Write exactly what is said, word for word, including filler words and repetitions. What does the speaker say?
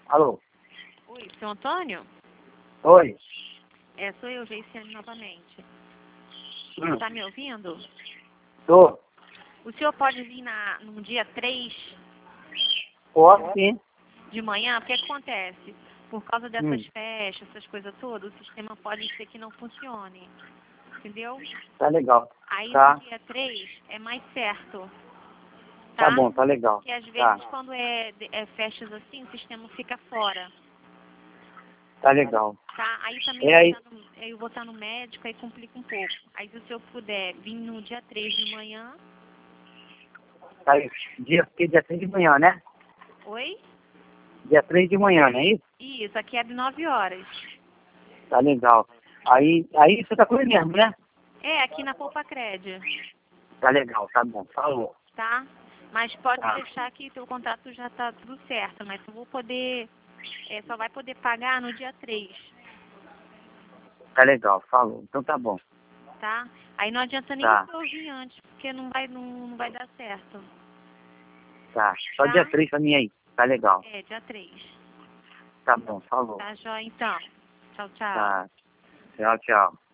Alô? Oi, seu Antônio? Oi? É, sou eu, Geiciane, novamente. Hum. Tá me ouvindo? Tô. O senhor pode vir na, no dia três Posso sim. de manhã? O que acontece? Por causa dessas Hum. festas, essas coisas todas, o sistema pode ser que não funcione. Entendeu? Tá legal. Aí Tá. no dia três é mais certo. Tá Tá? bom, tá legal. Porque às Tá. vezes quando é, é festas assim, o sistema fica fora. Tá legal. Tá? Aí também É eu vou aí. estar no, eu vou estar no médico, aí complica um pouco. Aí se o senhor puder vir no dia três de manhã. Tá aí. Dia, que dia três de manhã, né? Oi? Dia três de manhã, não é isso? Isso, aqui é de nove horas. Tá legal. Aí, aí você tá com ele mesmo, né? É, aqui na Poupa Crédito, Tá legal, tá bom. Falou. tá? Mas pode Tá. deixar que seu contrato já tá tudo certo, mas eu vou poder, é, só vai poder pagar no dia três, Tá legal, falou. Então tá bom. tá? Aí não adianta nem Tá. eu vir antes, porque não vai, não, não vai dar certo, Tá. Só tá? dia três pra mim aí. Tá legal. É, dia três. Tá bom, falou. Tá, joia? Então. Tchau, tchau. Tá. Tchau, tchau.